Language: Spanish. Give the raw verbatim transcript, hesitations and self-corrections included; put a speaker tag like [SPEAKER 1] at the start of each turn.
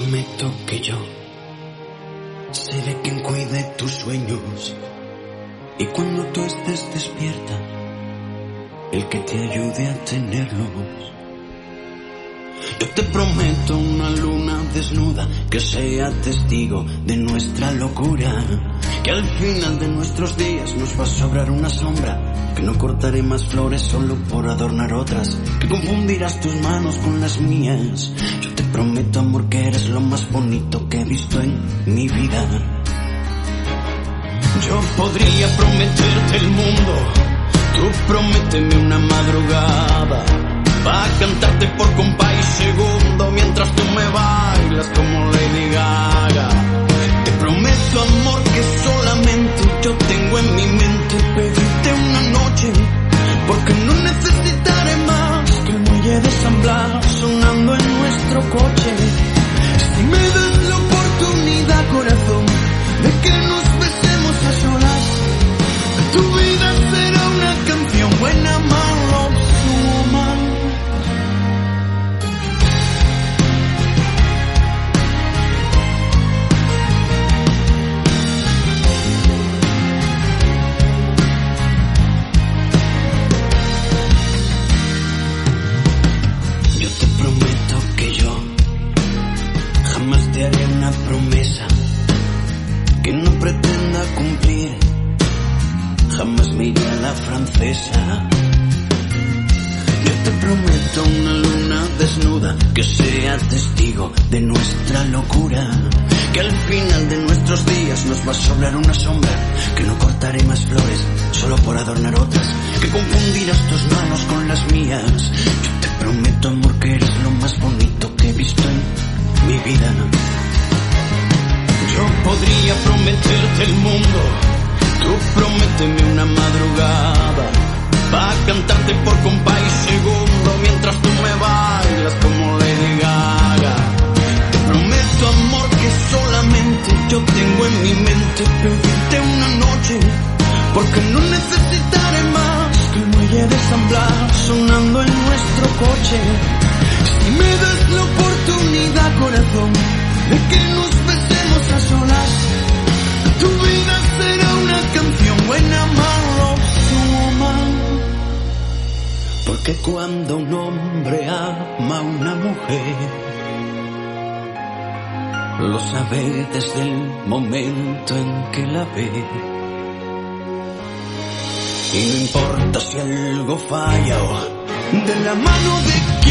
[SPEAKER 1] prometo que yo seré quien cuide tus sueños, y cuando tú estés despierta, el que te ayude a tenerlos. Yo te prometo una luna desnuda que sea testigo de nuestra locura, que al final de nuestros días nos va a sobrar una sombra, que no cortaré más flores solo por adornar otras, que confundirás tus manos con las mías. Yo te prometo, amor, que eres lo más bonito que he visto en mi vida. Yo podría prometerte el mundo, tú prométeme una madrugada, pa' cantarte por compás y segundo mientras tú me bailas como Lady Gaga. Te prometo, amor, que solamente yo tengo en mi mente pedirte una noche, porque no necesitaré más que el muelle de San Blas sonando en nuestro coche. Si me das la oportunidad, corazón, de que nos besemos a solas, tu vida será una canción buena, mala o mal. Te haré una promesa que no pretenda cumplir, jamás me iré a la francesa. Yo te prometo una luna desnuda que sea testigo de nuestra locura, que al final de nuestros días nos va a sobrar una sombra, que no cortaré más flores solo por adornar otras, que confundirás tus manos con las mías. Yo te prometo, amor, que eres lo más bonito que he visto en mi vida. Yo podría prometerte el mundo, tú prométeme una madrugada, pa' cantarte por compás y segundo mientras tú me bailas como Lady Gaga. Te prometo, amor, que solamente yo tengo en mi mente pedirte una noche, porque no necesitaré más que el muelle de San Blas sonando en nuestro coche. Si me das la oportunidad, corazón, de que nos besemos a solas, tu vida será una canción buena, mala o mal. Porque cuando un hombre ama a una mujer, lo sabe desde el momento en que la ve. Y no importa si algo falla o de la mano de quien